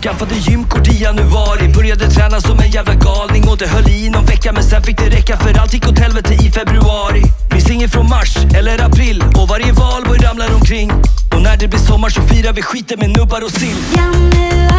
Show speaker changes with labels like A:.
A: Skaffade gymkort i januari, började träna som en jävla galning. Och det höll i någon vecka men sen fick det räcka för allt gick åt helvete i februari. Minns ingen från mars eller april och varje valborg ramlar omkring. Och när det blir sommar så firar vi skiten med nubbar och sill.
B: Januari